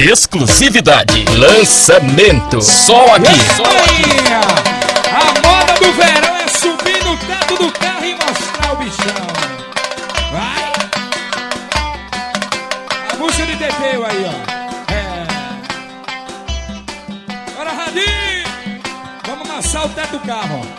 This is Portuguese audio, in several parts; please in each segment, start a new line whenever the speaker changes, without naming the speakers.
Exclusividade. Lançamento. Só aqui.
A moda do verão é subir no teto do carro e mostrar o bichão. Vai. A música de Teteu aí, ó. Bora, Radinho. Vamos amassar o teto do carro, ó.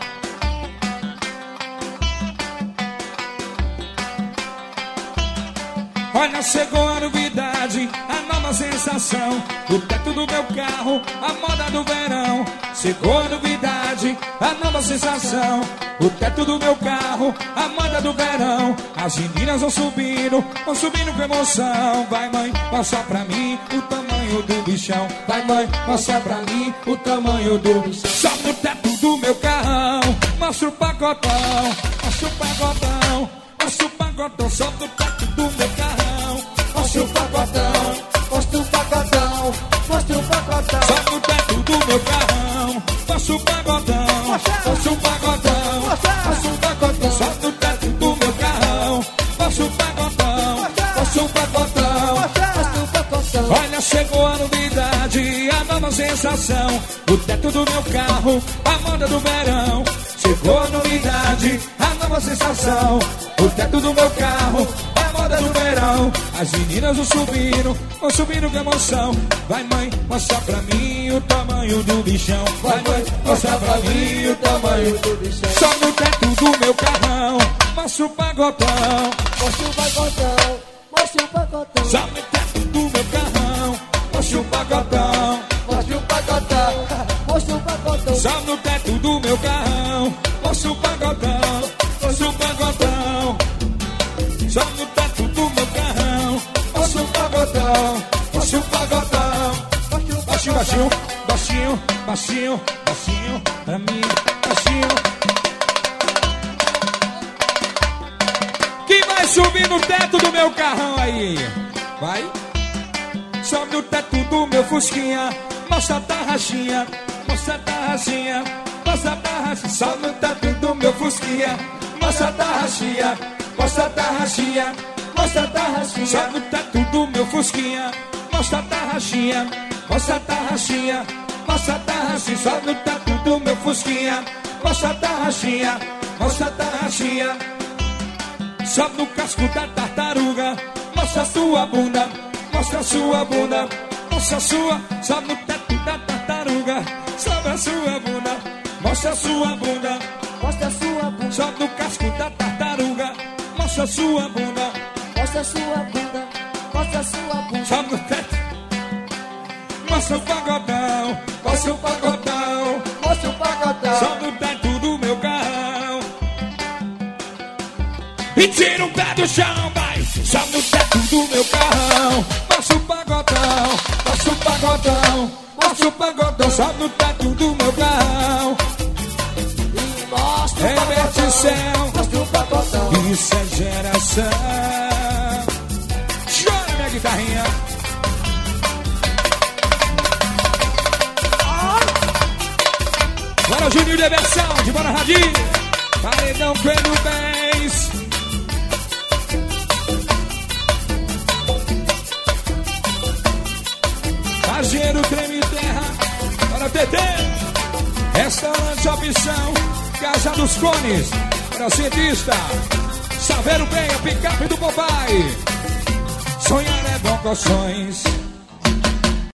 Olha, chegou a novidade, a nova sensação. O teto do meu carro, a moda do verão. Chegou a novidade, a nova sensação. O teto do meu carro, a moda do verão. As meninas vão subindo com emoção. Vai, mãe, mostra pra mim o tamanho do bichão. Vai, mãe, mostra pra mim o tamanho do bichão. Sobe no teto do meu carrão, mostra o pacotão. Mostra o pacotão, mostra o pacotão. Sobe no teto do meu carrão. Mostra o pacotão, mostra o pacotão, mostra o pacotão. Sobe no teto do meu carrão, mostra o pacotão, mostra o pacotão, mostra o pacotão. Sobe no teto do meu carrão, mostra o pacotão, mostra o pacotão, mostra o pacotão. Olha, chegou a novidade, a nova sensação. O teto do meu carro, a moda do verão. Chegou a novidade, a nova sensação. O teto do meu carro, a moda do verão. As meninas vão subindo com emoção. Vai, mãe, mostra pra mim o tamanho do bichão. Vai, mãe, mostra pra mim o tamanho do bichão. Sobe no teto do meu carrão, mostra o pagotão. Mostra o pagotão, mostra o pagotão. Sobe no teto do meu carrão, mostra o pagotão. Mostra o pagotão, mostra o pagotão. Sobe no teto do meu carrão, mostra o pagotão. Mostra o pagotão. Sobe no teto do meu carrão, mostra o pagotão. Mostra o pagotão. Baixinho, baixinho, baixinho, baixinho, baixinho, pra mim, baixinho. Quem vai subir no teto do meu carrão aí? Vai. Sobe no teto do meu fusquinha, mostra a tarraxinha, mostra a tarraxinha, mostra a tarraxinha. Sobe no teto do meu fusquinha, mostra a tarraxinha, mostra a tarraxinha, mostra a tarraxinha. Sobe no teto do meu fusquinha, mostra a tarraxinha, mostra a tarraxinha, mostra a tarraxinha. Sobe no teto do meu fusquinha, mostra a tarraxinha, mostra a tarraxinha. Sobe no casco da tartaruga, mostra a sua bunda, mostra a sua bunda, mostra a sua. Sobe no teto da tartaruga, sobe a sua bunda, mostra a sua bunda, mostra a sua bunda. Sobe no casco da tartaruga, mostra a sua bunda, mostra a sua bunda, mostra a sua bunda. Sobe no teto, mostra o pagodão, mostra o pagodão, mostra o pagodão. Sobe no teto do meu carrão e tira o pé do chão, vai. Sobe no teto do meu carrão, mostra o pagodão, mostra o pagodão, mostra o pagodão. Sobe no teto do meu carrão e mostra o pagodão, céu, mostra o pagodão. Isso é geração. Chora minha guitarrinha. Bora, Juninho de versão, de bora, Radinho. Paredão Coelho Bens. Pajeiro, Creme Terra. Bora, TT. Restaurante Opção, Casa dos Cones. Para cientista. Saveiro bem, a picape do papai. Sonhar é bom com sonhos.